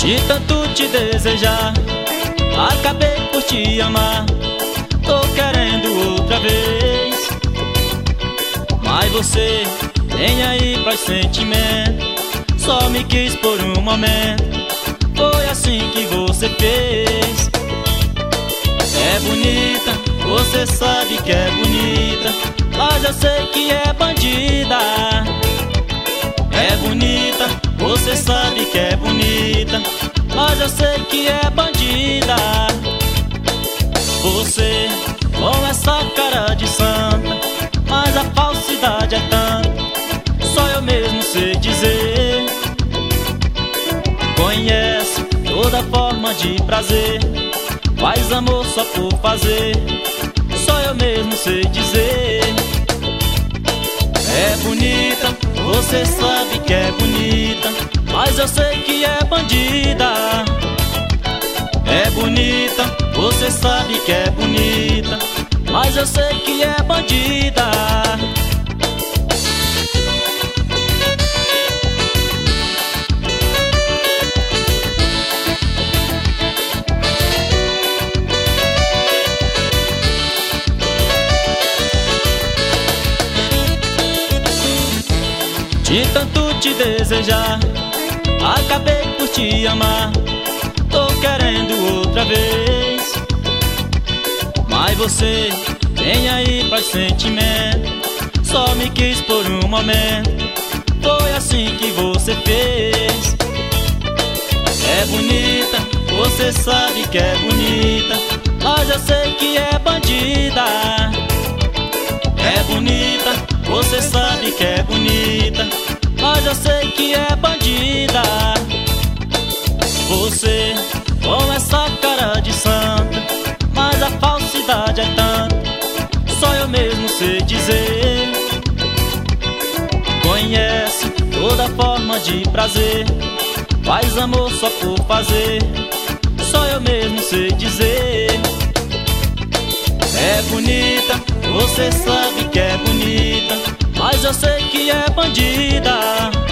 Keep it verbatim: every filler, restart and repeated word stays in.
De tanto te desejar, acabei por te amar. Tô querendo outra vez, mas você nem aí pros sentimentos, só me quis por um momento. Foi assim que você fez. É bonita, você sabe que é bonita, mas eu sei que é bandida. É bonita, você sabe que é bonita, mas eu sei que é bandida. Você com essa cara de santa, mas a falsidade é tanta, só eu mesmo sei dizer. Conhece toda forma de prazer, faz amor só por fazer, só eu mesmo sei dizer. É bonita, você sabe que é bonita, mas eu sei que é bandida. É bonita, você sabe que é bonita, mas eu sei que é bandida. De tanto te desejar, acabei por te amar. Tô querendo outra vez, mas você nem aí pros sentimentos, só me quis por um momento. Foi assim que você fez. É bonita, você sabe que é bonita, mas eu sei que é bandida. É bonita, você sabe que é bonita, mas eu sei que é bandida. Você com essa cara de santa, mas a falsidade é tanta, só eu mesmo sei dizer. Conhece toda forma de prazer, faz amor só por fazer, só eu mesmo sei dizer. É bonita, você sabe que é bonita, mas eu sei que é bandida.